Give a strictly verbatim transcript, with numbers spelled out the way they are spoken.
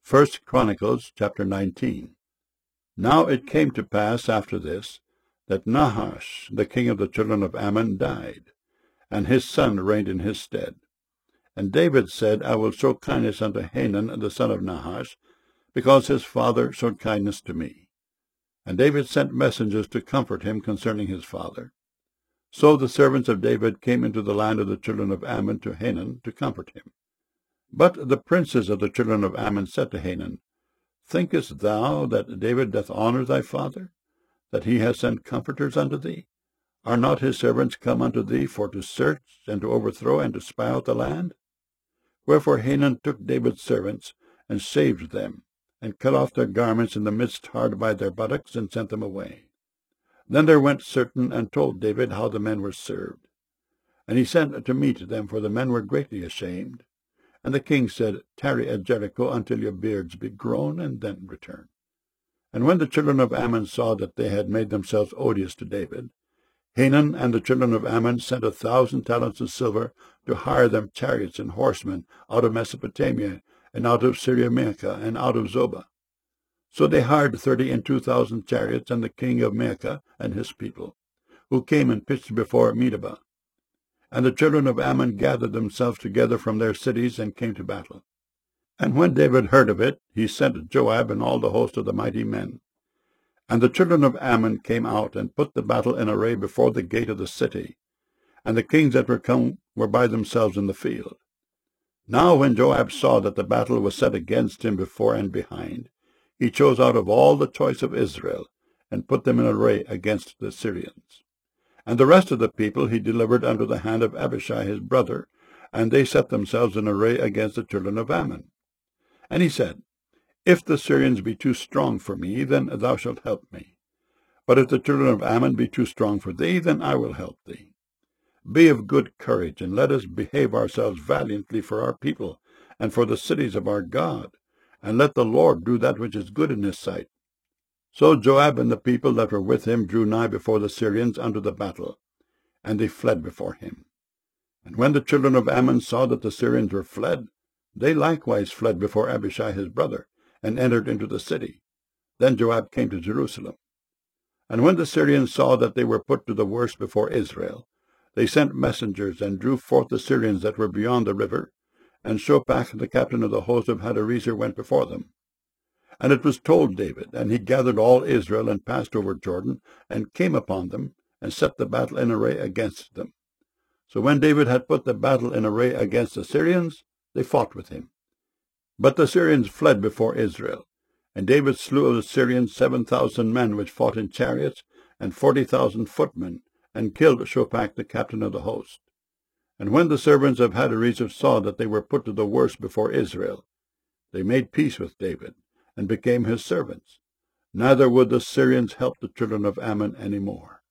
First Chronicles chapter nineteen. Now it came to pass after this, that Nahash, the king of the children of Ammon, died, and his son reigned in his stead. And David said, I will show kindness unto Hanun the son of Nahash, because his father showed kindness to me. And David sent messengers to comfort him concerning his father. So the servants of David came into the land of the children of Ammon to Hanun to comfort him. But the princes of the children of Ammon said to Hanun, Thinkest thou that David doth honour thy father, that he has sent comforters unto thee? Are not his servants come unto thee for to search, and to overthrow, and to spy out the land? Wherefore Hanun took David's servants, and saved them, and cut off their garments in the midst hard by their buttocks, and sent them away. Then there went certain, and told David how the men were served. And he sent to meet them, for the men were greatly ashamed. And the king said, Tarry at Jericho until your beards be grown, and then return. And when the children of Ammon saw that they had made themselves odious to David, Hanun and the children of Ammon sent a thousand talents of silver to hire them chariots and horsemen out of Mesopotamia, and out of Syria-Maachah, and out of Zobah. So they hired thirty and two thousand chariots, and the king of Maachah and his people, who came and pitched before Medeba. And the children of Ammon gathered themselves together from their cities, and came to battle. And when David heard of it, he sent Joab and all the host of the mighty men. And the children of Ammon came out, and put the battle in array before the gate of the city. And the kings that were come were by themselves in the field. Now when Joab saw that the battle was set against him before and behind, he chose out of all the choice of Israel, and put them in array against the Syrians. And the rest of the people he delivered unto the hand of Abishai his brother, and they set themselves in array against the children of Ammon. And he said, If the Syrians be too strong for me, then thou shalt help me. But if the children of Ammon be too strong for thee, then I will help thee. Be of good courage, and let us behave ourselves valiantly for our people, and for the cities of our God, and let the Lord do that which is good in his sight. So Joab and the people that were with him drew nigh before the Syrians unto the battle, and they fled before him. And when the children of Ammon saw that the Syrians were fled, they likewise fled before Abishai his brother, and entered into the city. Then Joab came to Jerusalem. And when the Syrians saw that they were put to the worse before Israel, they sent messengers, and drew forth the Syrians that were beyond the river, and Shobach the captain of the host of Hadarezer went before them. And it was told David, and he gathered all Israel, and passed over Jordan, and came upon them, and set the battle in array against them. So when David had put the battle in array against the Syrians, they fought with him. But the Syrians fled before Israel, and David slew of the Syrians seven thousand men which fought in chariots, and forty thousand footmen, and killed Shobach the captain of the host. And when the servants of Hadarezer saw that they were put to the worse before Israel, they made peace with David, and became his servants. Neither would the Syrians help the children of Ammon any more.